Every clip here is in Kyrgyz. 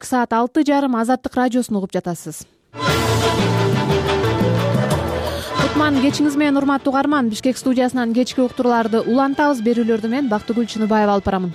кечки саат 6:30 Азаттык радиосун угуп жатасыз. Кутман кечиңиз менен урматтуу угарман. Бишкек студиясынан кечки уктурууларды улантабыз. Берүүлөрдү мен Бактыгүл Чыныбаева алып барамын.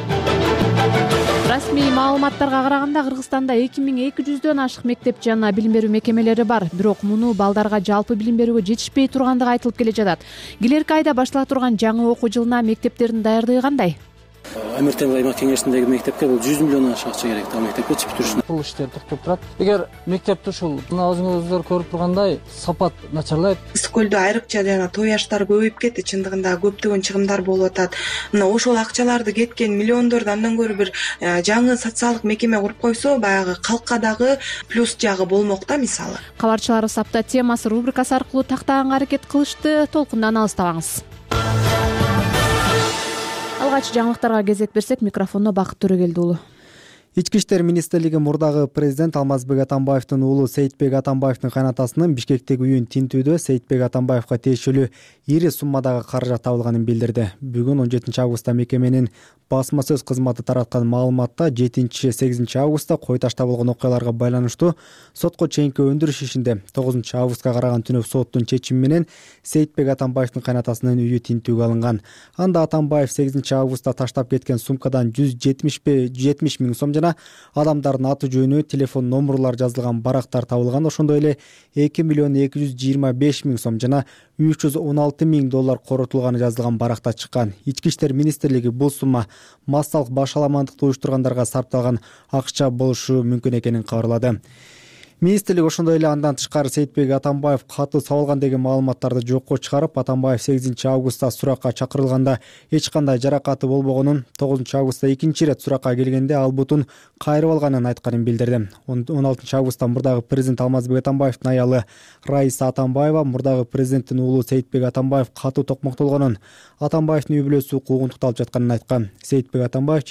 Расмий маалыматтарга караганда Кыргызстанда 2200дөн ашык мектеп жана билим берүү мекемелери бар. Бирок муну балдарга жалпы билим берүүгө жетишпей тургандыгы айтылып келе жатат. Келерки айда баштала турган жаңы окуу жылына мектептердин даярдыгы кандай? Амиртемир аймак кеңешиндеги мектепке бул 100 миллион акча керек. Ал мектепке бүтүрүшүнө. Бул иштер токтоп турат. Эгер мектепти ушул мына өзүңүздөр көрүп тургандай сапат начарлайт. Ысык көлдө айрыкча жана той аштар көбөйүп кетти. Чындыгында көптөгөн чыгымдар болуп атат. Мына ошол акчаларды кеткен миллиондорду андан көрө бир жаңы социалдык мекеме куруп койсо, баягы калкка дагы плюс жагы болмок да мисалы. Кабарчыларыбыз апта темасы рубрикасы аркылуу тактаганга аракет кылышты. Толкундан алыстабаңыз. Алгач жаңылыктарга кезек берсек, микрофондо Бакыт Төрөгелди уулу. Ички иштер министрлиги мурдагы президент Алмазбек Атамбаевдин уулу Сейитбек Атамбаевдин кайнатасынын Бишкектеги үйүн тинтүүдө Сейитбек Атамбаевга тиешелүү ири суммадагы каражат табылганын билдирди. Бүгүн 17 августта мекеменин басма сөз кызматы тараткан маалыматта 7-8 августта Кой Ташта болгон окуяларга байланыштуу сотко чейинки өндүрүш ишинде 9 августка караган түнөп соттун чечими менен Сейитбек Атамбаевдин кайнатасынын үйү тинтүүгө алынган. Анда Атамбаев 8 августта таштап кеткен сумкадан 170 миң сом жана адамдардын аты жөнү, телефон номурлары жазылган барактар табылган. Ошондой эле 2 миллион 225 миң сом жана 316 миң доллар коротулганы жазылган баракта чыккан. Ички иштер министрлиги бул сумма массалык башаламандыкты уюштургандарга сарпталган акча болушу мүмкүн экенин кабарлады. Министрлик ошондой эле андан тышкары Сейитбек Атамбаев катуу сабалган деген маалыматтарды жокко чыгарып, Атамбаев 8 августта суракка чакырылганда эч кандай жаракаты болбогонун, 9 августта экинчи ирет суракка келгенде ал бутун кайрып алганын айтканын билдирди. 16 августта мурдагы президент Алмазбек Атамбаевдин аялы Раиса Атамбаева мурдагы президенттин уулу Сейитбек Атамбаев катуу токмоктолгонун, Атамбаевдин үй бүлөсү куугун тукталып жатканын айткан. Сейитбек Атамбаев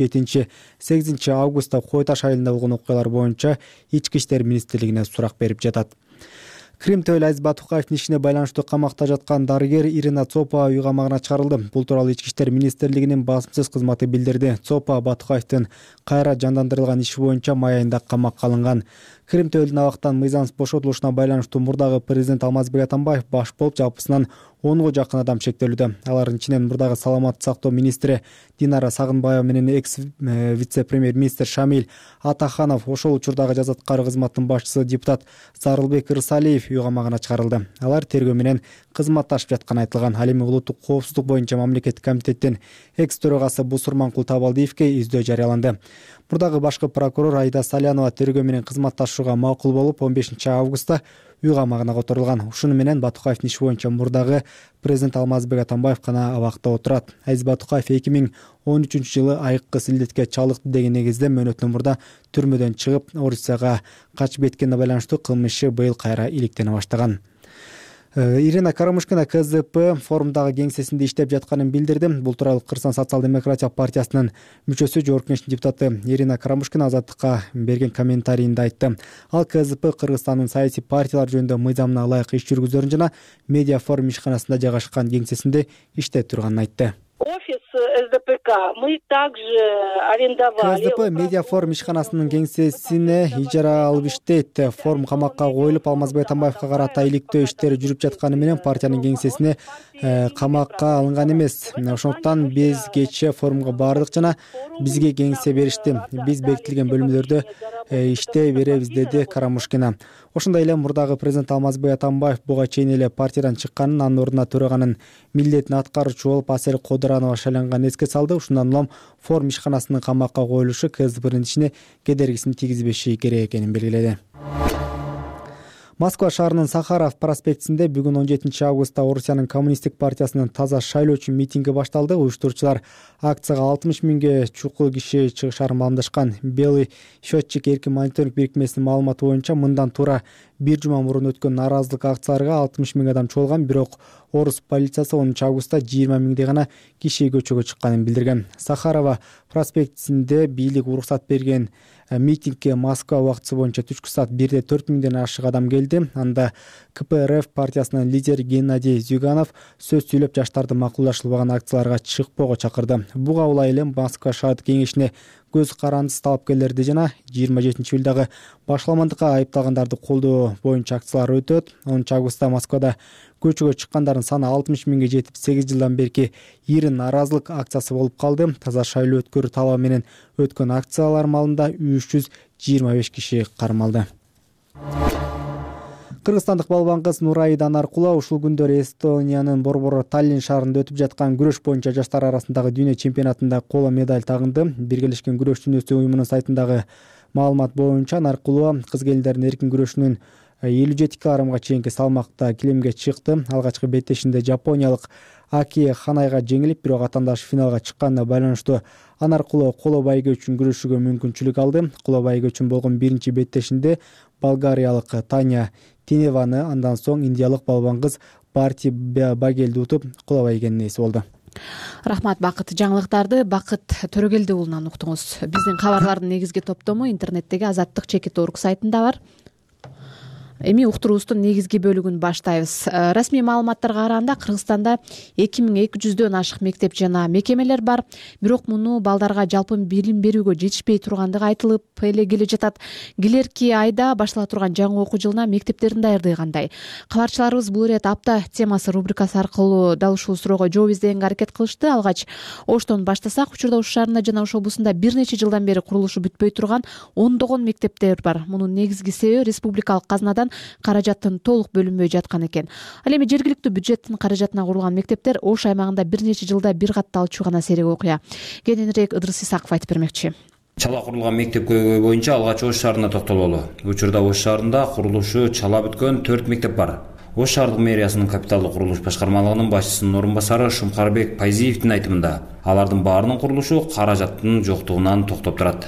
7-8 августта Кой Таш айылында болгон окуялар боюнча ички иштер министрлигине сурак берип жатат. Крим Төөл Азиз Батукаевдин ишине байланыштуу камакта жаткан дарыгер Ирина Цопова үй камагына чыгарылды. Бул тууралуу Ички иштер министрлигинин басма сөз кызматы билдирди. Цопова Батукаевдин кайра жандандырылган иши боюнча май айында камакка алынган. Крим Төөлдүн абактан мыйзамсыз бошотулушуна байланыштуу мурдагы президент Алмазбек Атамбаев баш болуп жалпысынан 10га жакын адам шектелүүдө. Алардын ичинен мурдагы саламаттык сактоо министри Динара Сагынбаева менен экс вице-премьер-министр Шамиль Атаханов, ошол учурдагы жаза аткаруу кызматынын башчысы депутат Зарылбек Ырсалиев үй камагына чыгарылды. Алар тергөө менен кызматташып жатканы айтылган. Ал эми улуттук коопсуздук боюнча мамлекеттик комитеттин экс төрагасы Бусурманкул Табалдиевге издөө жарыяланды. Мурдагы башкы прокурор Айда Салянова тергөө менен кызматташууга макул болуп 15 августта үй камагына которулган. Ушуну менен Батукаевдин иши боюнча мурдагы президент Алмазбек Атамбаев гана абакта отурат. Азиз Батукаев 2013-жылы айыккы силдетке чалыкты деген негизде мөөнөттөн мурда түрмөдөн чыгып, Орусияга качып кеткенине байланыштуу кылмышы быйыл кайра иликтене баштаган. Ирина Карамушкина КЗП форумдагы кеңсесинде иштеп жатканын билдирди. Бул тууралуу Кыргызстан социал-демократиялык партиясынын мүчөсү, Жогорку Кеңештин депутаты Ирина Карамушкина Азаттыкка берген комментарийинде айтты. Ал КЗП Кыргызстандын саясий партиялар жөнүндө мыйзамына ылайык иш жүргүзөрүн жана медиа форум ишканасында жайгашкан кеңсесинде иштеп турганын айтты. Офис СДПК мы также арендовали. КЗП медиа форум ишканасынын кеңсесине ижара алып иштейт. Форум камакка коюлуп, Алмазбек Атамбаевга карата иликтөө иштери жүрүп жатканы менен партиянын кеңсесине камакка алынган эмес. Ошондуктан биз кечээ форумга бардык жана бизге кеңсе беришти. Биз бекитилген бөлмөлөрдө иштей беребиз, деди Карамушкина. Ошондой эле мурдагы президент Алмазбек Атамбаев буга чейин эле партиядан чыкканын, анын ордуна төраганын милдетин аткаруучу болуп Асель Кодуранова шайланганын эске салды. Ушундан улам форум ишканасынын камакка коюлушу КЗПнын ишине кедергисин тийгизбеши керек экенин белгиледи. Москва шаарынын Сахаров проспектисинде бүгүн 17 августта Орусиянын коммунисттик партиясынын таза шайлоо үчүн митинги башталды. Уюштуруучулар акцияга 60 миңге чукул киши чыгышарын маалымдашкан. Белый счетчик эркин мониторинг бирикмесинин маалыматы боюнча мындан туура бир жума мурун өткөн нааразылык акцияларга 60 миң адам чогулган, бирок Орус полициясы 10 августта 20 миңдей гана киши көчөгө чыкканын билдирген. Сахарова проспектисинде бийлик уруксат берген митингге Москва убактысы боюнча түшкү саат 1-де 4 миңден ашык адам келди. Анда КПРФ партиясынын лидери Геннадий Зюганов сөз сүйлөп жаштарды макулдашылбаган акцияларга чыкпоого чакырды. Буга улай эле Москва шаардык кеңешине көз карандысыз талапкерлерди жана 27-июлдагы башаламандыкка айыпталгандарды колдоо боюнча акциялар өтөт. 10-августта Москвада көчөгө чыккандардын саны 60 миңге жетип, 8 жылдан берки ири нааразылык акциясы болуп калды. Таза шайлоо өткөрүү талабы менен өткөн акциялар маалында 325 киши кармалды. Кыргызстандык балбан кыз Нурайда Анаркулова ушул күндөр Эстониянын борбору Таллин шаарында өтүп жаткан күрөш боюнча жаштар арасындагы дүйнө чемпионатында коло медаль тагынды. Биргелешкен күрөш дүйнөсү уюмунун сайтындагы маалымат боюнча Анаркулова кыз келиндердин эркин күрөшүнүн 57 килограммга чейинки салмакта килемге чыкты. Алгачкы беттешинде жапониялык Аки Ханайга жеңилип, бирок атаандаш финалга чыкканына байланыштуу Анаркулова коло байгө үчүн күрөшүүгө мүмкүнчүлүк алды. Коло байгө үчүн болгон биринчи беттешинде болгариялык Таня Тиневаны, андан соң индиялык балбан кыз Барти Багелди утуп коло байгенин ээси болду. Рахмат Бакыт. Жаңылыктарды Бакыт Төрөгелди уулунан уктуңуз. Биздин кабарлардын негизги топтому интернеттеги Азаттык.org сайтында бар. Эми уктуруубуздун негизги бөлүгүн баштайбыз. Расмий маалыматтарга караганда Кыргызстанда 2200дөн ашык мектеп жана мекемелер бар. Бирок муну балдарга жалпы билим берүүгө жетишпей тургандыгы айтылып эле келе жатат. Келерки айда баштала турган жаңы окуу жылына мектептердин даярдыгы кандай? Кабарчыларыбыз бул ирет апта темасы рубрикасы аркылуу дал ушул суроого жооп издегенге аракет кылышты. Алгач Оштон баштасак, учурда Ош шаарында жана Ош облусунда бир нече жылдан бери курулушу бүтпөй турган ондогон мектептер бар. Мунун негизги себеби республикалык казнадан каражаттын толук бөлүнбөй жаткан экен. Ал эми жергиликтүү бюджеттин каражатына курулган мектептер Ош аймагында бир нече жылда бир катталчу гана серек окуя. Кененирээк Ыдырыс Исаков айтып бермекчи. Чала курулган мектеп көйгөй боюнча алгач Ош шаарына токтололу. Учурда Ош шаарында курулушу чала бүткөн 4 мектеп бар. Ош шаардык мэриясынын капиталдык курулуш башкармалыгынын башчысынын орун басары Шумкарбек Пайзиевдин айтымында, алардын баарынын курулушу каражаттын жоктугунан токтоп турат.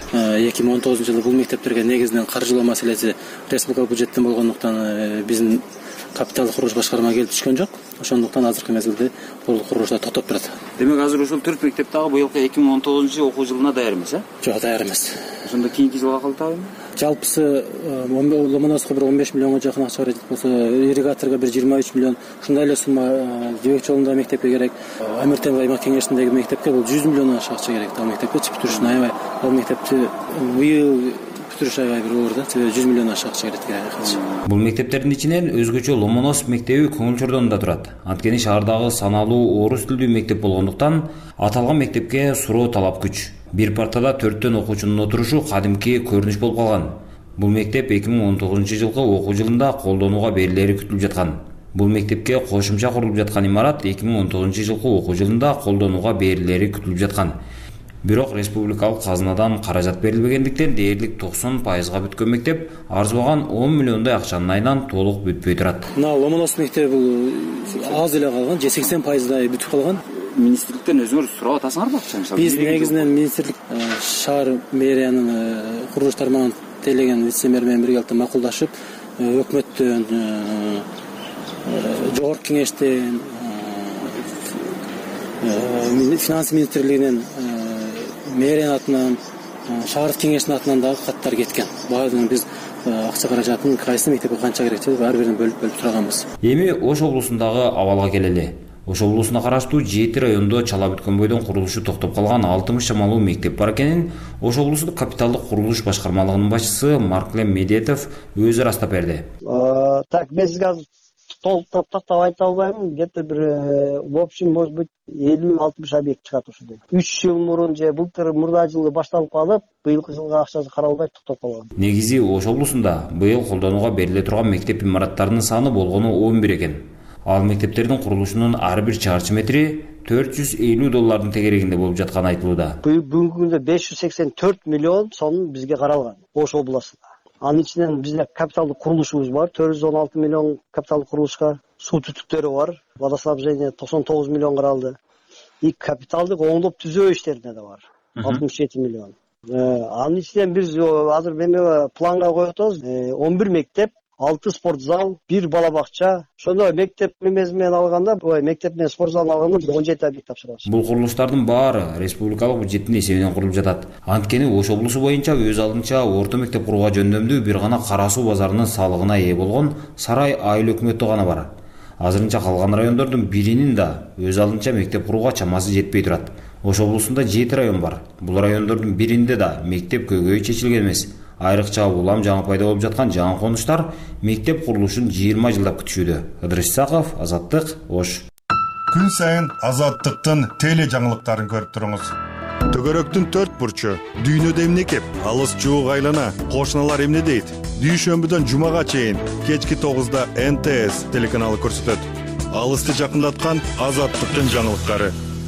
2019 жылы бул мектептерге негизинен каржылоо маселеси республикалык бюджеттен болгондуктан биздин капиталдык курулуш башкармага келип түшкөн жок. Ошондуктан азыркы мезгилде бул курулуштар токтоп турат. Демек азыр ушул 4 мектеп дагы быйылкы 2019 окуу жылына даяр эмес, Жок, даяр эмес. Ошондо кийинки жылга калтабы? Жалпысы Ломоносовго бир 15 миллионго жакын акча каражат болсо, ирригаторго бир 23 миллион, ушундай эле сумма Жебек жолундагы мектепке керек. Амиртен аймак кеңешиндеги мектепке бул 100 миллиондон ашык акча керек. Ал мектепке бүтүрүшүн аябай, ал мектепти быйыл бүтүрүш аябай бир оор да, себеби 100 миллион ашык акча керек. Бул мектептердин ичинен өзгөчө Ломоносов мектеби көңүл чордонунда турат. Анткени шаардагы саналуу орус тилдүү мектеп болгондуктан аталган мектепке суроо талап күч. Бир партада 4төн окуучунун отурушу кадимки көрүнүш болуп калган. Бул мектеп 2019 жылкы окуу жылында колдонууга берилери күтүлүп жаткан. Бул мектепке кошумча курулуп жаткан имарат 2019 жылкы окуу жылында колдонууга берилери күтүлүп жаткан. Бирок республикалык казнадан каражат берилбегендиктен дээрлик 90%га бүткөн мектеп арзыбаган 10 миллиондой акчанын айынан толук бүтпөй турат. Мына Ломоносов мектеби бул аз эле калган, 80%дай бүтүп калган. Министрликтен өзүңөр сурап атасыңарбы акчаны? Биз негизинен министрлик шаар мэриянын курулуш тармагын тейлеген вице-мэр менен бирге алып макулдашып, өкмөттөн, жогорку кеңештен, финанс министрлигинен, мэриянын атынан, шаардык кеңештин атынан дагы каттар кеткен. Баардыгын биз акча каражатын кайсы мектепке канча керек деп ар бирин бөлүп тураганбыз. Эми Ош облусундагы абалга келели. Ош облусуна караштуу 7 райондо чала бүткөн бойдон курулушу токтоп калган 60 шамалуу мектеп бар экенин Ош облусундук капиталдык курулуш башкармалыгынын башчысы Марклем Медетов өзү ырастап берди. Так, мен сизге азыр толук токтоп айта албайм. Где-то бир в общем, может быть, 50-60 объект чыгат ушундай. 3 жыл мурун же былтыр мурда жылы башталып калып, быйылкы жылга акчасы каралбай токтоп калган. Негизи Ош облусунда быйыл колдонууга бериле турган мектеп имараттарынын саны болгону 11 экен. Ал мектептердин курулушунун ар бир чарчы метри $450 тегерегинде болуп жатканы айтылууда. Бүгүнкү күндө 584 миллион сом бизге каралган Ош областында. Анын ичинен бизде капиталдык курулушубуз бар, 416 миллион капиталдык курулушка, суу түтүктөрү бар, водоснабжение 99 миллион каралды. И капиталдык оңдоп түзөө иштерине да бар, 67 миллион. Анын ичинен биз азыр эме планга коюп атабыз, 11 мектеп, 6 спортзал, 1 бала бакча. Ошондой мектеп менен алганда, мектеп менен спорт залын алганда 17 объект тапшырабыз. Бул курулуштардын баары республикалык бюджеттин эсебинен курулуп жатат. Анткени Ош облусу боюнча өз алдынча орто мектеп курууга жөндөмдүү бир гана Кара суу базарынын салыгына ээ болгон Сарай айыл өкмөтү гана бар. Азырынча калган райондордун биринин да өз алдынча мектеп курууга чамасы жетпей турат. Ош облусунда 7 район бар. Бул райондордун биринде да мектеп көйгөйү чечилген эмес. Айрыкча улам жаңы пайда болуп жаткан жаңы конуштар мектеп курулушун 20 жылдап күтүшүүдө. Ыдырыс Исаков, Азаттык, Ош. Күн сайын Азаттыктын теле жаңылыктарын көрүп туруңуз. Төгөрөктүн 4 бурчу, дүйнөдө эмне кеп, алыс жуук айлана, кошуналар эмне дейт? Дүйшөмбүдөн жумага чейин кечки 9-да НТС телеканалы көрсөтөт. Алысты жакындаткан Азаттыктын жаңылыктары.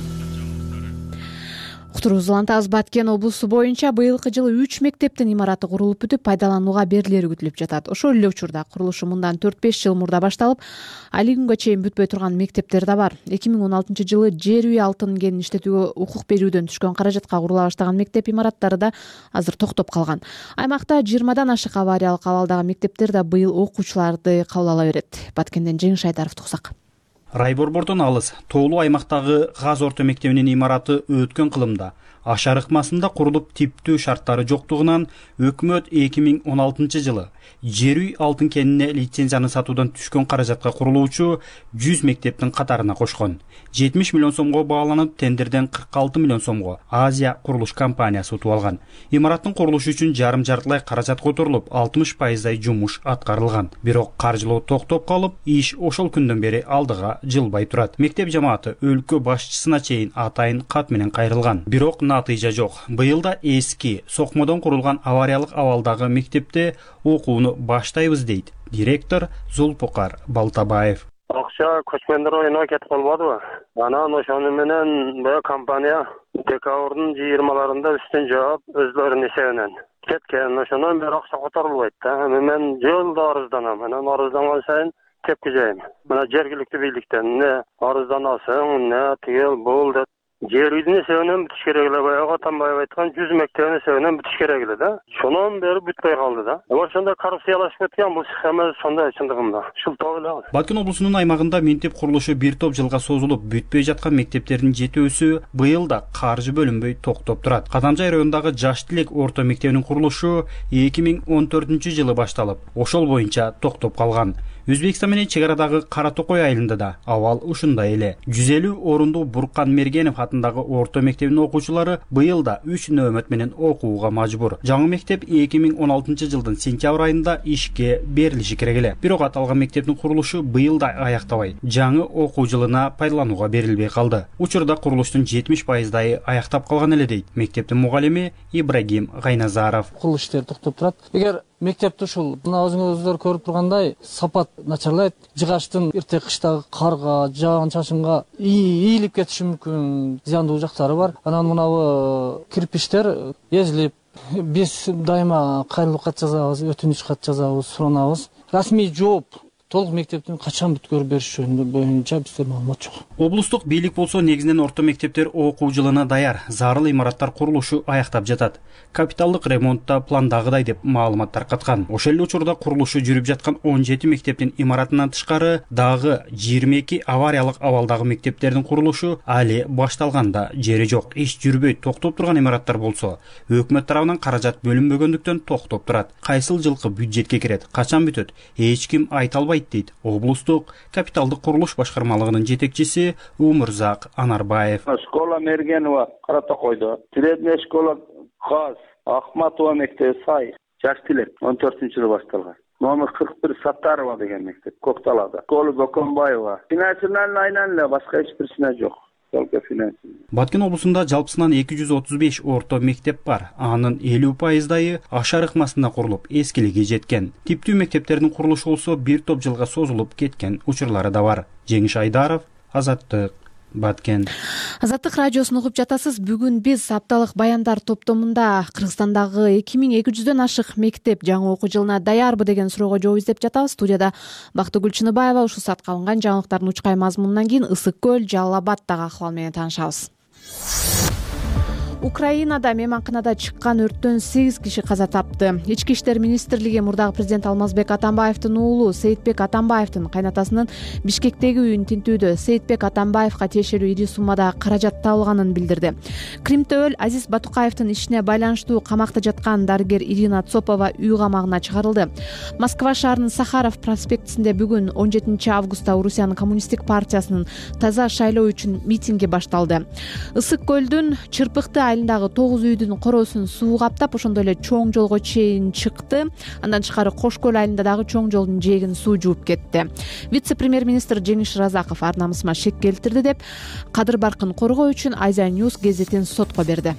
Уктуруубузду улантабыз. Баткен облусу боюнча быйылкы жылы 3 мектептин имараты курулуп бүтүп, пайдаланууга берилери күтүлүп жатат. Ошол эле учурда курулушу мындан 4-5 жыл мурда башталып, али күнгө чейин бүтпөй турган мектептер да бар. 2016-жылы жер үй алтынын кенин иштетүүгө укук берүүдөн түшкөн каражатка курула баштаган мектеп имараттары да азыр токтоп калган. Аймакта 20дан ашык авариялык абалдагы мектептер да быйыл окуучуларды кабыл ала берет. Баткенден Жеңиш Айдаровду уксак. Райборбордон алыс тоолуу аймактагы Газ орто мектебинин имараты өткөн кылымда ашар ыкмасында курулуп типтүү шарттары жоктугунан өкмөт 2016 жылы жер үй алтын кенине лицензияны сатуудан түшкөн каражатка курулуучу 100 мектептин катарына кошкон. 70 миллион сомго бааланып, тендерден 46 миллион сомго Азия курулуш компаниясы утуп алган. Имараттын курулушу үчүн жарым-жартылай каражат которулуп, 60% жумуш аткарылган. Бирок каржылоо токтоп калып, иш ошол күндөн бери алдыга жылбай турат. Мектеп жамааты өлкө башчысына чейин атайын кат менен кайрылган. Бирок натыйжа жок. Быйылда эски сокмодон курулган авариялык абалдагы мектепте окууну баштайбыз дейт директор Зулпукар Балтабаев. Акча көчмөндөр оюна кетип калбадыбы? Анан ошону менен бу компания декабрдын 20-ларында үстүн жаап өзлөрүнүн эсебинен кеткен. Ошондон бери акча которулбайт да. Мен жылда арызданам. Анан арызданган сайын тепки жайым. Мына жергиликтүү бийликтен эмне арызданасың, эмне тигил бул деп жер үйдүн эсебинен бүтүш керек эле. Баягы Атамбаев айткан 100 мектебин эсебинен бүтүш керек эле да. Шонон бери бүтпөй калды да. Ошондо коррупциялашып кеткен бул схема сондай чындыгында. Ушул тойло. Баткен облусунун аймагында мектеп курулушу бир топ жылга созулуп, бүтпөй жаткан мектептердин жетөөсү быйыл да каржы бөлүнбөй токтоп турат. Кадамжай районундагы Жаш Тилек орто мектебинин курулушу 2014-жылы башталып, ошол боюнча токтоп калган. Өзбекстан менен чек арадагы Кара Токой айылында да абал ушундай эле. 150 орундуу Буркан Мергенов атындагы орто мектебинин окуучулары быйыл да 3 нөөмөт менен окууга мажбур. Жаңы мектеп 2016-жылдын сентябрь айында ишке берилиши керек эле. Бирок аталган мектептин курулушу быйыл да аяктабай, жаңы окуу жылына пайдаланууга берилбей калды. Учурда курулуштун 70% аяктап калган эле дейт мектептин мугалими Ибрагим Гайназаров. Курулуш иштери токтоп турат. Эгер мектепти ушул мына өзүңүздөр көрүп тургандай сапат начарлайт, жыгаштын эрте кыштагы карга, жаан чачынга ийилип кетиши мүмкүн, зыяндуу жактары бар. Анан мынабы кирпичтер эзилип, биз дайыма кайрылуу кат жазабыз, өтүнүч кат жазабыз, суранабыз. Расмий жооп толук мектептин качан бүткөрүп бериш жөнүндө боюнча бизде маалымат жок. Облустук бийлик болсо негизинен орто мектептер окуу жылына даяр, зарыл имараттар курулушу аяктап жатат. Капиталдык ремонтта пландагыдай деп маалымат таркаткан. Ошол эле учурда курулушу жүрүп жаткан 17 мектептин имаратынан тышкары дагы 22 авариялык абалдагы мектептердин курулушу али башталганда жери жок. Иш жүрбөй токтоп турган имараттар болсо, өкмөт тарабынан каражат бөлүнбөгөндүктөн токтоп турат. Кайсыл жылкы бюджетке кирет, качан бүтөт, эч ким айта албайт дейт облустук капиталдык курулуш башкармалыгынын жетекчиси Умурзак Анарбаев. Школа Мергенова Кара Токойдо, средняя школа Газ, Ахматова мектеби Сай, Жаш Тилек 14-жылы башталган. Номер 41 Саттарова деген мектеп Кокталада. Школа Бокомбаева. Финансынан айнан эле башка эч бирсине жок. Баткен облусунда жалпысынан 235 орто мектеп бар. Анын 50% ашар ыкмасында курулуп, эскилиги жеткен. Типтүү мектептердин курулушу болсо бир топ жылга созулуп кеткен учурлары да бар. Жеңиш Айдаров, Азаттык, Баткен. Азаттык радиосун угуп жатасыз. Бүгүн биз апталык баяндар топтомунда Кыргызстандагы 2200дөн ашык мектеп жаңы окуу жылына даярбы деген суроого жооп издеп жатабыз. Студияда Бактыгүл Чыныбаева. Ушул саатка алынган жаңылыктардын учкай мазмунунан кийин Ысык Көл, Жалал Абаддагы акыбал менен таанышабыз. Украинада мейманканада чыккан өрттөн 8 киши каза тапты. Ички иштер министрлиги мурдагы президент Алмазбек Атамбаевдин уулу Сейитбек Атамбаевдин кайнатасынын Бишкектеги үйүн тинтүүдө Сейитбек Атамбаевга тиешелүү ири суммада каражат табылганын билдирди. Кримтөөл Азиз Батукаевдин ишине байланыштуу камакта жаткан дарыгер Ирина Цопова үй камагына чыгарылды. Москва шаарынын Сахаров проспектисинде бүгүн 17 августта Орусиянын коммунисттик партиясынын таза шайлоо үчүн митинги башталды. Ысык көлдүн Чырпыкты айылындагы 9 үйдүн короосун суу каптап, ошондой эле чоң жолго чейин чыкты. Андан тышкары Кошкөл айылында дагы чоң жолдун жээгин суу жууп кетти. Вице-премьер-министр Жеңиш Разаков ар намысыма шек келтирди деп Кадыр Баркын коргоо үчүн Азия News гезитин сотко берди.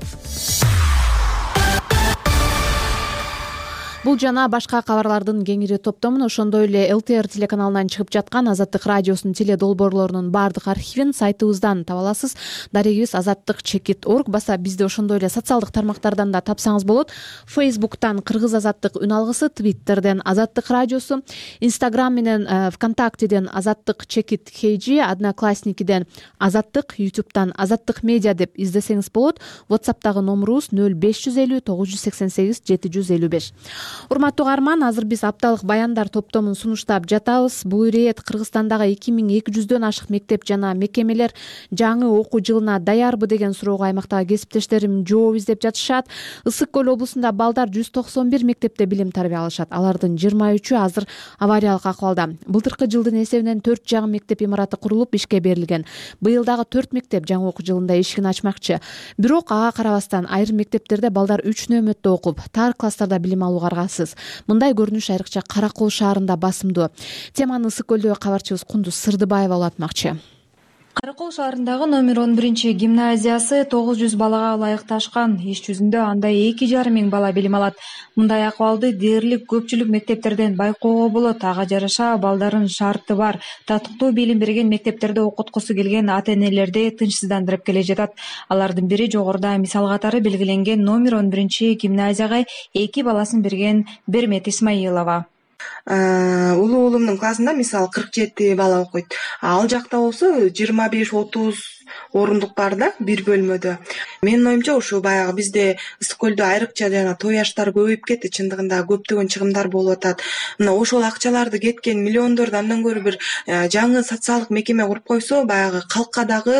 Бул жана башка кабарлардын кеңири топтомун, ошондой эле ЛТР телеканалынан чыгып жаткан Азаттык радиосунун теле долбоорлорунун баардык архивин сайтыбыздан таба аласыз. Дарегибиз azattik.org. Баса бизди ошондой эле социалдык тармактардан да тапсаңыз болот. Facebook'тан Кыргыз Азаттык үн алгысы, Twitter'ден Азаттык радиосу, Instagram менен ВКонтактеден Азаттык чекит KG, Одноклассникиден Азаттык, YouTube'тан Азаттык медиа деп издесеңиз болот. WhatsApp'тагы номерубуз 0550 988 755. Урматтуу угарман, азыр биз апталык баяндар топтомун сунуштап жатабыз. Бул ирет Кыргызстандагы 2200дөн ашык мектеп жана мекемелер жаңы окуу жылына даярбы деген суроого аймактагы кесиптештерим жооп издеп жатышат. Ысык көл облусунда балдар 191 мектепте билим тарбия алышат. Алардын 23-ü азыр авариялык акыбалда. Былтыркы жылдын эсебинен 4 мектеп имараты курулуп ишке берилген. Быйыл дагы 4 мектеп жаңы окуу жылында эшигин ачмакчы. Бирок ага карабастан айрым мектептерде балдар 3 нөмөттө окуп, тар класстарда билим алууга аргасыз. Мындай көрүнүш айрыкча Кара Кол шаарында басымдуу. Теманы Ысык көлдөгү кабарчыбыз Кундуз Сырдыбаева улантмакчы. Кара Кол шаарындагы номер 11 гимназиясы 900 балага ылайыкташкан. Иш жүзүндө анда 2,5 миң бала билим алат. Мындай акыбалды дээрлик көпчүлүк мектептерден байкоого болот. Ага жараша балдардын шарты бар. Татыктуу билим берген мектептерде окуткусу келген ата-энелерди тынчсыздандырып келе жатат. Алардын бири жогоруда мисал катары белгиленген номер 11 гимназияга 2 баласын берген Бермет Исмаилова. Улуу уулумдун классында мисалы 47 бала окуйт. Ал жакта болсо 25-30 орундук бар да, бир бөлмөдө. Менин оюмча ушу баягы бизде Ысык көлдө айрыкча жана той аштар көбөйүп кетти. Чындыгында көптөгөн чыгымдар болуп атат. Мына ошол акчаларды кеткен миллиондорду андан көрө бир жаңы социалдык мекеме куруп койсо, баягы калкка дагы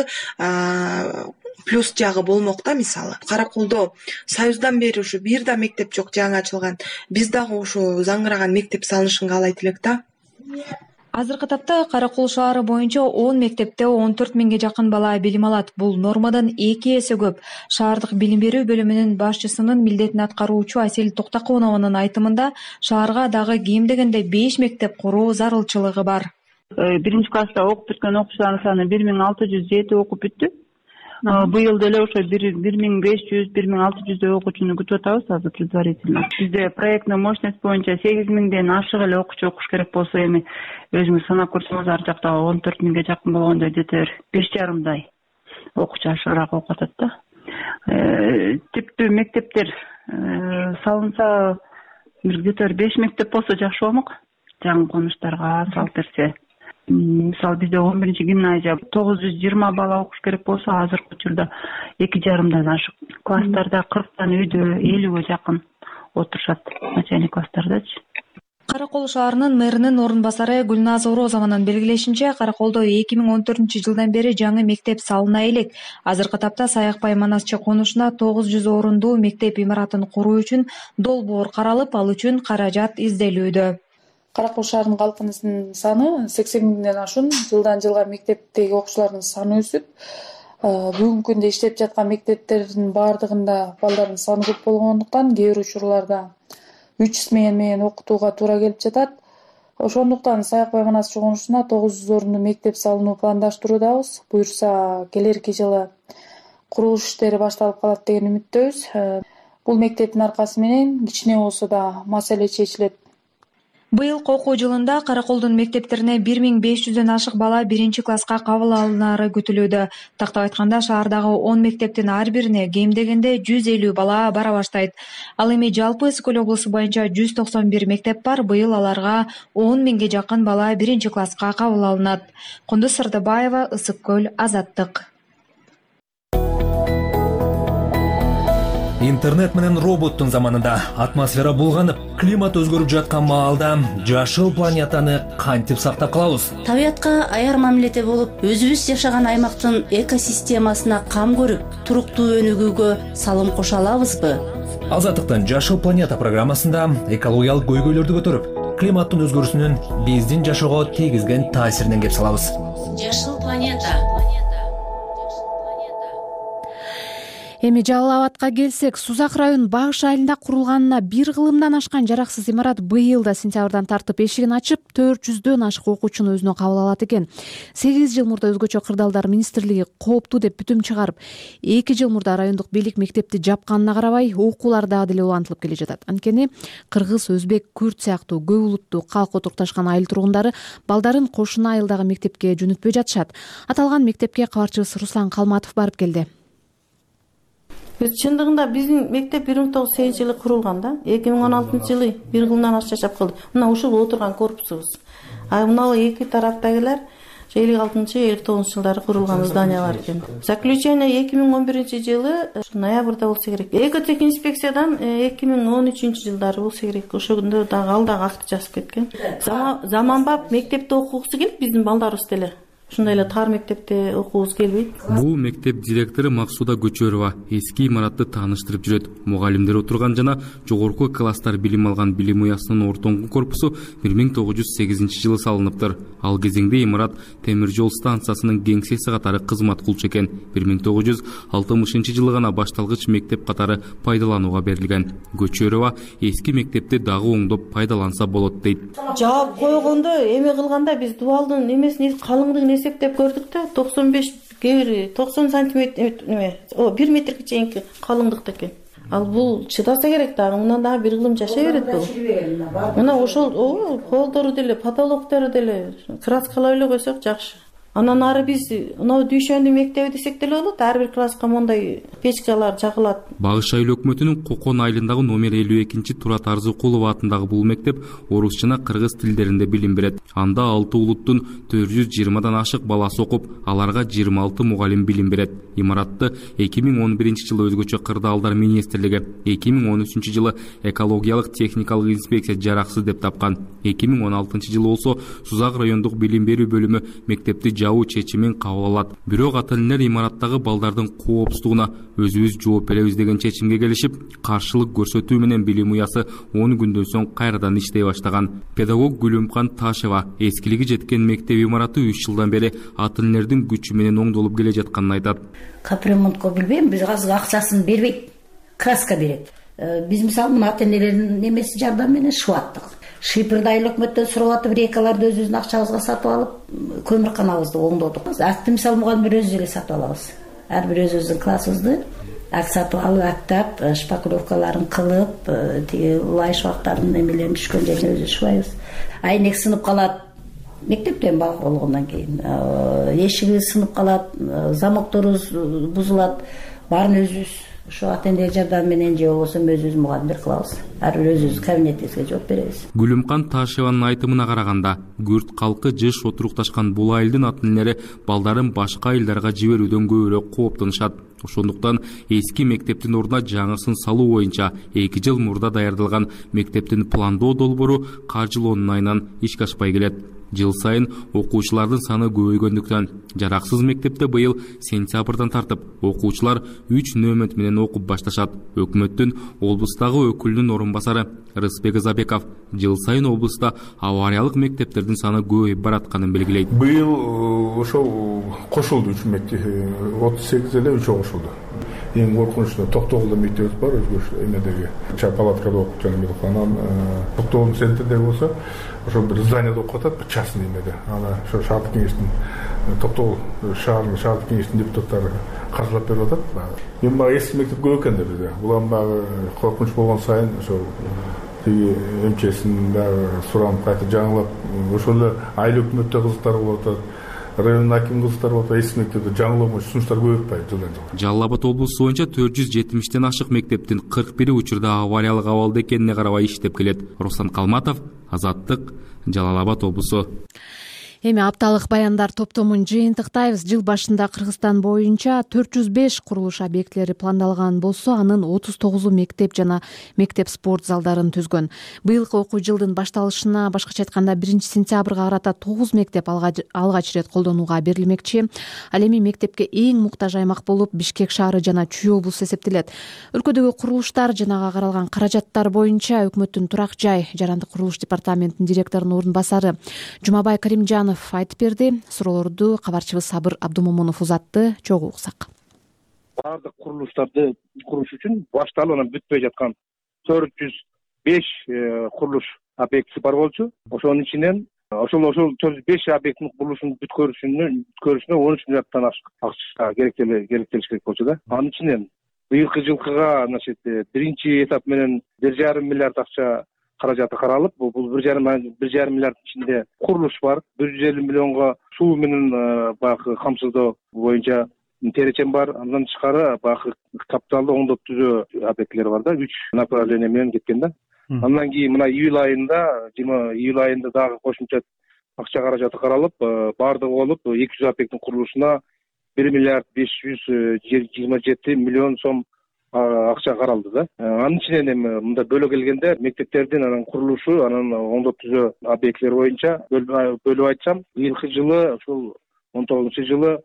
плюс жагы болмок да. Мисалы Кара Колдо Союздан бери ушу бир да мектеп жок, жаңы ачылган. Биз дагы ушу заңгыраган мектеп салынышын каалайт элек да. Азыркы тапта Кара Кол шаары боюнча 10 мектепте 14 миңге жакын бала билим алат. Бул нормадан 2 эсе көп. Шаардык билим берүү бөлүмүнүн башчысынын милдетин аткаруучу Асель Токтоконованын айтымында шаарга дагы кем дегенде 5 мектеп куруу зарылчылыгы бар. Биринчи класста окуп бүткөн окуучулардын саны 1607 окуп бүттү. Быйыл деле ошо 1500-1600 окуучуну күтүп атабыз азыр предварительно. Бизде проектный мощность боюнча 8 миңден ашык эле окуучу окуш керек болсо, эми өзүңүз санап көрсөңүз ар жакта 14 миңге жакын болгондой, где-то 5,5 окуучу ашыгыраак окуп атат да. Типтүү мектептер салынса, где-то 5 мектеп болсо жакшы болмок. Жаңы конуштарга салып берсе. Мисалы бизде 11 гимназия 920 бала окуш керек болсо, азыркы учурда 2,5 ашык. Класстарда 40 үйдө 50ге жакын отурушат, начальный класстардачы. Кара Кол шаарынын мэринин орун басары Гүлназ Орозованын белгилешинче, Кара Колдо 2014 жылдан бери жаңы мектеп салына элек. Азыркы тапта Саякбай Манасчы конушуна 900 орундуу мектеп имаратын куруу үчүн долбоор каралып, ал үчүн каражат изделүүдө. Кара Кол шаарынын калкынын саны 80 миңден ашуун. Жылдан жылга мектептеги окуучулардын саны өсүп, бүгүнкү күндө иштеп жаткан мектептердин баардыгында балдардын саны көп болгондуктан кээ бир учурларда 3 смена менен окутууга туура келип жатат. Ошондуктан Саякбай Манасчы конушуна 900 орундуу мектеп салууну пландаштыруудабыз. Буюрса келерки жылы курулуш иштери башталып калат деген үмүттөбүз. Бул мектептин аркасы менен кичине болсо да маселе чечилет. Быйылкы окуу жылында Кара Колдун мектептерине 1500дөн ашык бала 1-класска кабыл алынары күтүлүүдө. Тактап айтканда, шаардагы 10 мектептин ар бирине кем дегенде 150 бала бара баштайт. Ал эми жалпы Ысык көл облусу боюнча 191 мектеп бар. Быйыл аларга 10 миңге жакын бала 1-класска кабыл алынат. Кундуз Сырдыбаева, Ысык көл, Азаттык. Интернет менен роботтун заманында атмосфера булганып, климат өзгөрүп жаткан маалда жашыл планетаны кантип сактап калабыз? Табиятка аяр мамиледе болуп, өзүбүз жашаган аймактын экосистемасына кам көрүп, туруктуу өнүгүүгө салым кошо алабызбы? Азаттыктын Жашыл планета программасында экологиялык көйгөйлөрдү көтөрүп, климаттын өзгөрүүсүнүн биздин жашоого тийгизген таасиринен кеп салабыз. Жашыл планета. Эми Жалал Абадка келсек, Сузак район Багыш айылында курулганына 1 кылымдан ашкан жараксыз имарат быйыл да сентябрдан тартып эшигин ачып, 400дөн ашык окуучуну өзүнө кабыл алат экен. 8 жыл мурда өзгөчө кырдаалдар министрлиги кооптуу деп бүтүм чыгарып, 2 жыл мурда райондук бийлик мектепти жапканына карабай, окуулар дагы деле улантылып келе жатат. Анткени кыргыз, өзбек, күрд сыяктуу көп улуттуу калк отурукташкан айыл тургундары балдарын кошуна айылдагы мектепке жөнөтпөй жатышат. Аталган мектепке кабарчыбыз Руслан Калматов барып келди. Чындыгында биздин мектеп 1908 жылы курулган да. 2016 жылы 1 кылымдан ашык жашап калды. Мына ушул отурган корпусубуз. Мына эки тараптагылар 56-59 жылдары курулган зданиялар экен. Заключение 2011 жылы ноябрда болсо керек. Экотех инспекциядан 2013 жылдары болсо керек. Ошондо дагы ал дагы акты жазып кеткен. Заманбап мектепте окугусу келип биздин балдарыбыз деле. Ушундай эле тар мектепте окугубуз келбейт. Бул мектеп директору Максуда Көчөрова эски имаратты тааныштырып жүрөт. Мугалимдер отурган жана жогорку класстар билим алган билим уясынын ортоңку корпусу 1908 жылы салыныптыр. Ал кезеңде имарат темир жол станциясынын кеңсеси катары кызмат кылчу экен. 1960 жылы гана башталгыч мектеп катары пайдаланууга берилген. Көчөрова эски мектепти дагы оңдоп пайдаланса болот дейт. Жаап койгондо эме кылганда биз дубалдын немесин калыңдыгын эсептеп көрдүк да 95 90 сантиметр 1 метрге чейинки калыңдыкта экен. Ал бул чыдаса керек дагы, мындан дагы 1 кылым жашай берет бул. Мына ошол полдору деле, потолоктору деле краскалап эле койсок жакшы. Анан ары биз мына дүйшөндү мектеби десек деле болот. Ар бир класска мондай печкалар жагылат. Багыш айыл өкмөтүнүн Кокон айылындагы номер 52 Турат Арзыкулов атындагы бул мектеп орус жана кыргыз тилдеринде билим берет. Анда 6 улуттун 420дан ашык баласы окуп, аларга 26 мугалим билим берет. Имаратты 2011 жылы өзгөчө кырдаалдар министрлиги, 2013 жылы экологиялык техникалык инспекция жараксыз деп тапкан. 2016 жылы болсо Сузак райондук билим берүү бөлүмү мектепти жабуу чечимин кабыл алат. Бирок ата-энелер имараттагы балдардын коопсуздугуна өзүбүз жооп беребиз деген чечимге келишип, каршылык көрсөтүү менен билим уясы 10 күндөн соң кайрадан иштей баштаган. Педагог Гүлүмкан Ташева эскилиги жеткен мектеп имараты 3 жылдан бери ата-энелердин күчү менен оңдолуп келе жатканын айтат. Капремонтко билбейм, биз азыр акчасын бербейт, краска берет. Биз мисалы ата-энелердин немеси жардам менен шыбаттык. Шипирде айыл өкмөттөн сурап атып, рейкаларды өзүбүздүн акчабызга сатып алып, көмүрканабызды оңдодук. Акты мисалы мугалимдер өзүбүз эле сатып алабыз. Ар бир өзүбүздүн классыбызды акт сатып алып, актап, шпаклевкаларын кылып, тиги лай швактардын эмелерин түшкөн жерине өзүбүз шыбайбыз. Айнек сынып калат. Мектептен бак болгондон кийин эшиги сынып калат, замокторубуз бузулат. Баарын өзүбүз ошо ата-энелер жардамы менен же болбосо өзүбүз мугалимдер кылабыз. Ар бир өзүбүз кабинетибизге жооп беребиз. Гүлүмкан Ташеванын айтымына караганда, күрд калкы жыш отурукташкан бул айылдын ата-энелери балдарын башка айылдарга жиберүүдөн көбүрөөк кооптонушат. Ошондуктан эски мектептин ордуна жаңысын салуу боюнча 2 жыл мурда даярдалган мектептин пландоо долбоору каржылоонун айынан ишке ашпай келет. Жыл сайын окуучулардын саны көбөйгөндүктөн жараксыз мектепте быйыл сентябрдан тартып окуучулар 3 нөмөт менен окуп башташат. Өкмөттүн облустагы өкүлүнүн орун басары Рыспек Забеков жыл сайын облуста авариялык мектептердин саны көбөйүп баратканын белгилейт. Быйыл ошол кошулду 3 мектеп, 38 эле 3 кошулду. Эң коркунучтуу Токтогулда мектебибиз бар, өзгөчө эмедеги чай палаткада окуп жүрөм. Анан Токтогул центрде болсо ошо бир зданияда окуп атат, бир частный эмеде. Аны ошо шаардык кеңештин Токтогул шаардык кеңештин депутаттары каржылап берип атат. Эми баягы эски мектеп көп экен да бизде. Булам дагы коркунуч болгон сайын ошо тиги МЧСин дагы суранып кайта жаңылап, ошол эле айыл өкмөттө кызыктар болуп атат. Район аким кызыктар болуп атат, эски мектепте жаңылоо сунуштар көп атпайбы жылдан жылга. Жалал Абад облусу боюнча 470тен ашык мектептин 41 учурда авариялык абалда экенине карабай иштеп келет. Руслан Калматов, Азаттык, Жалал Абад облусу. Эми апталык баяндар топтомун жыйынтыктайбыз. Жыл башында Кыргызстан боюнча 405 курулуш объектилери пландалган болсо, анын 39 мектеп жана мектеп спорт залдарын түзгөн. Быйылкы окуу жылдын башталышына, башкача айтканда 1-сентябрга карата 9 мектеп алгач ирет колдонууга берилмекчи. Ал эми мектепке эң муктаж аймак болуп Бишкек шаары жана Чүй облусу эсептелет. Өлкөдөгү курулуштар жана ага каралган каражаттар боюнча өкмөттүн турак жай жарандык курулуш департаментинин директорунун орун басары Жумабай Каримжанов айтып берди. Суроолорду кабарчыбыз Сабыр Абдумомунов узатты. Чогуу уксак. Бардык курулуштарды куруш үчүн башталып анан бүтпөй жаткан 405 курулуш объектиси бар болчу. Ошонун ичинен ошол 405 объекттин курулушун бүткөрүшүнө 13 миллиарддан ашык акча керектелиш керек болчу да. Анын ичинен быйылкы жылкыга биринчи этап менен 1,5 миллиард акча каражаты каралып, бул 1,5 миллиарддын ичинде курулуш бар, 150 миллионго суу менен баягы камсыздоо боюнча теречем бар. Андан тышкары баягы капиталды оңдоп түзөө объектилер бар да, 3 направление менен кеткен да. Андан кийин мына июль айында дагы кошумча акча каражаты каралып, бардыгы болуп 200 объекттин курулушуна 1 миллиард 527 миллион сом акча каралды да. Анын ичинен эми мында бөлө келгенде мектептердин анан курулушу, анан оңдоп түзөө объектилер боюнча бөлүп айтсам, быйылкы жылы ушул 19-жылы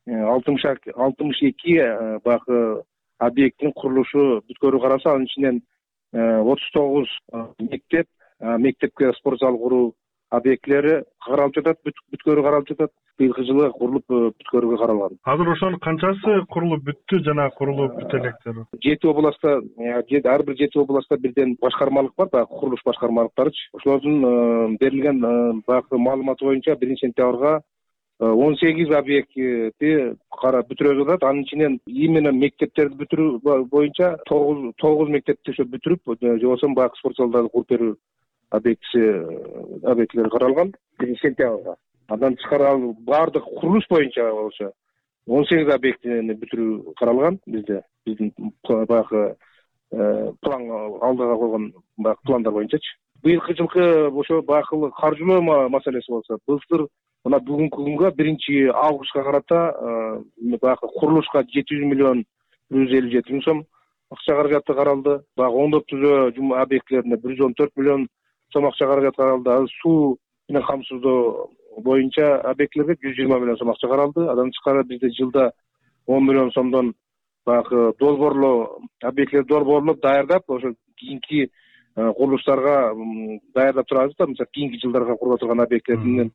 62 баягы объекттин курулушу бүткөрүү каралса, анын ичинен 39 мектепке спорт зал куруу объектилери каралып жатат, бүткөрүү каралып жатат. Быйылкы жылы курулуп бүткөрүүгө каралган. Азыр ошонун канчасы курулуп бүттү жана курулуп бүтө электир? 7 областта, ар бир 7 областта бирден башкармалык бар, баягы курулуш башкармалыктарычы. Ошолордун берилген баягы маалыматы боюнча 1-сентябрга 18 объектти бүтүрүлүп жатат. Анын ичинен именно мектептерди бүтүрүү боюнча 9 мектепти бүтүрүп, же болбосо баягы спорт залдарды куруп берүү объектилер каралган 1-сентябрга. Андан тышкары бардык курулуш боюнча болчу 18 объектини бүтүрүү каралган биздин баягы план алдыга койгон баягы пландар боюнчачы. Быйылкы жылкы ошо баягы каржылоо маселеси болсо, былтыр мына бүгүнкү күнгө 1-августка карата баягы курулушка 700 миллион 157 миң сом акча каражаты каралды. Баягы оңдоп түзөө объектилерине 114 миллион сом акча каражаты каралды. Суу менен камсыздоо боюнча объектилерге 120 миллион сом акча каралды. Андан тышкары бизде жылда 10 миллион сомдон баягы долбоорлоо объектилерди долбоорлоп даярдап, ошо кийинки курулуштарга даярдап турабыз да. Мисалы кийинки жылдарга куруп турган объектилердин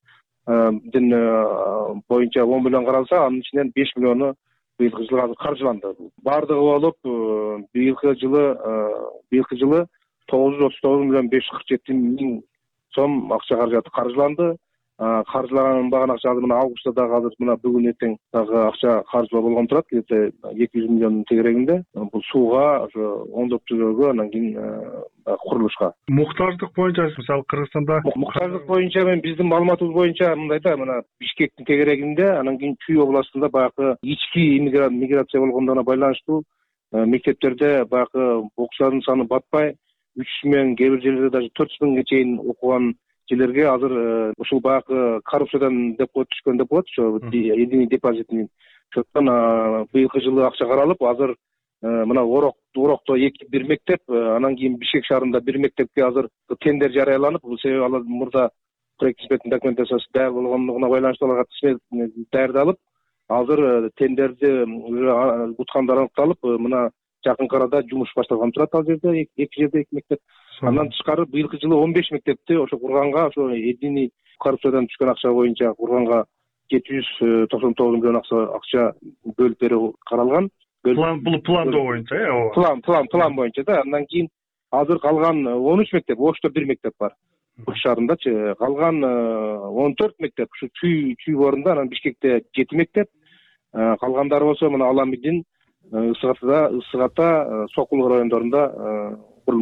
боюнча 10 миллион каралса, анын ичинен 5 миллиону быйылкы жылы азыр каржыланды. Бардыгы болуп быйылкы жылы 939 миллион 547 миң сом акча каражаты каржыланды. Каржылаган акча азыр мына августта дагы азыр мына бүгүн эртең дагы акча каржылоо болгон турат, 200 миллиондун тегерегинде. Бул сууга, ошо оңдоп түзөөгө, анан кийин курулушка. Муктаждык боюнча, мисалы Кыргызстанда муктаждык боюнча биздин маалыматыбыз боюнча мындай да, мына Бишкектин тегерегинде, анан кийин Чүй областында баягы ички миграция болгондугуна байланыштуу мектептерде баягы окуучулардын саны батпай 3000, кээ бир жерлерде даже 4000ге чейин окуган жерлерге азыр ушул баягы коррупциядан деп коет, түшкөн деп коет, ошо единый депозитный счеттон быйылкы жылы акча каралып, азыр мына Орокто 1 мектеп, анан кийин Бишкек шаарында 1 мектепке азыр тендер жарыяланып, бул себеби алар мурда проект испытательный документациясы даяр болгондугуна байланыштуу аларга даярдалып, азыр тендерди уже уткандары аныкталып, мына жакынкы арада жумуш башталган турат ал жерде, 2 мектеп. Андан тышкары быйылкы жылы 15 мектепти ошо курганга, ошо единый коррупциядан түшкөн акча боюнча курганга 799 миллион акча бөлүп берүү каралган. Бул пландоо боюнча, план боюнча да. Андан кийин азыр калган 13 мектеп, Ошто 1 мектеп бар. Ош шаарындачы. Калган 14 мектеп ушу Чүй орунда, анан Бишкекте 7 мектеп. Калгандары болсо мына Аламидин, Ысыгата, Сокул райондорунда курулмакчы.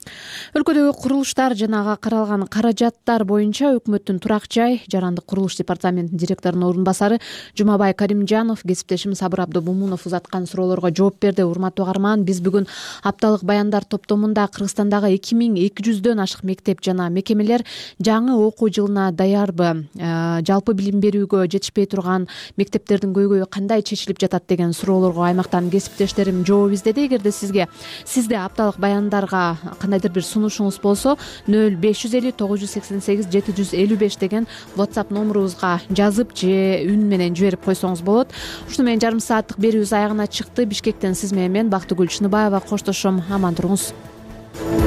Өлкөдөгү курулуштар жана каралган каражаттар боюнча өкмөттүн турак жай жарандык курулуш департаментинин директорунун орун басары Жумабай Каримжанов кесиптешим Сабыр Абдобумунов узаткан суроолорго жооп берди. Урматтуу каарман, биз бүгүн апталык баяндар топтомунда Кыргызстандагы 2200дөн ашык мектеп жана мекемелер жаңы окуу жылына даярбы, жалпы билим берүүгө жетишпей турган мектептердин көйгөйү кандай чечилип жатат деген суроолорго аймактан кесиптештерим жооп издеди. Эгерде сизде апталык баяндарга кандайдыр бир сунушуңуз болсо 0550 988 755 деген WhatsApp номурубузга жазып же үн менен жиберип койсоңуз болот. Ушуну менен жарым сааттык берүүбүз аягына чыкты. Бишкектен сиз менен мен Бактыгүл Чыныбаева коштошом. Аман туруңуз.